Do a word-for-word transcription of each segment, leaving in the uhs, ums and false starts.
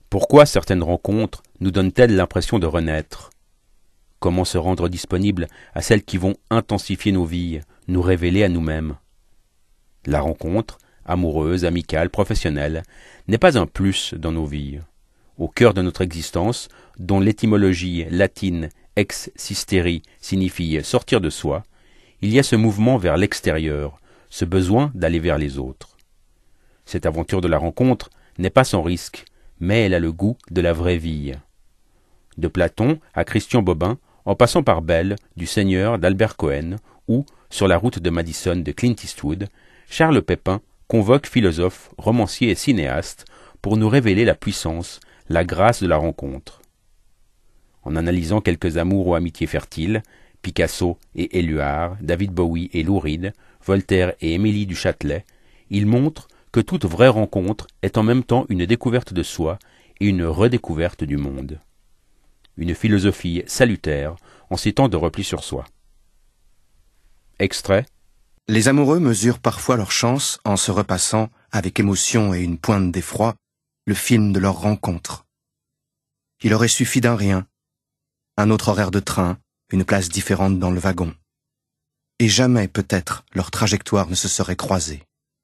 Pourquoi certaines rencontres nous donnent-elles l'impression de renaître? Comment se rendre disponible à celles qui vont intensifier nos vies, nous révéler à nous-mêmes? La rencontre, amoureuse, amicale, professionnelle, n'est pas un plus dans nos vies. Au cœur de notre existence, dont l'étymologie latine ex sisteri signifie sortir de soi, il y a ce mouvement vers l'extérieur, ce besoin d'aller vers les autres. Cette aventure de la rencontre n'est pas sans risque, mais elle a le goût de la vraie vie. De Platon à Christian Bobin, en passant par Belle, du Seigneur d'Albert Cohen, ou, sur la route de Madison de Clint Eastwood, Charles Pépin convoque philosophes, romanciers et cinéastes pour nous révéler la puissance, la grâce de la rencontre. En analysant quelques amours ou amitiés fertiles, Picasso et Éluard, David Bowie et Lou Reed, Voltaire et Émilie du Châtelet, il montre que toute vraie rencontre est en même temps une découverte de soi et une redécouverte du monde. Une philosophie salutaire en ces temps de repli sur soi. Extrait. Les amoureux mesurent parfois leur chance en se repassant, avec émotion et une pointe d'effroi, le film de leur rencontre. Il aurait suffi d'un rien, un autre horaire de train, une place différente dans le wagon. Et jamais, peut-être, leur trajectoire ne se serait croisée.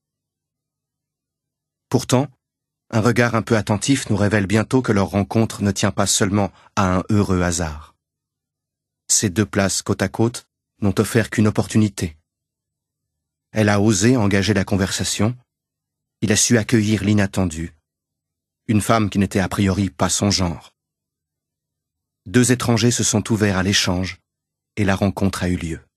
Pourtant, un regard un peu attentif nous révèle bientôt que leur rencontre ne tient pas seulement à un heureux hasard. Ces deux places côte à côte n'ont offert qu'une opportunité. Elle a osé engager la conversation, il a su accueillir l'inattendu, une femme qui n'était a priori pas son genre. Deux étrangers se sont ouverts à l'échange et la rencontre a eu lieu.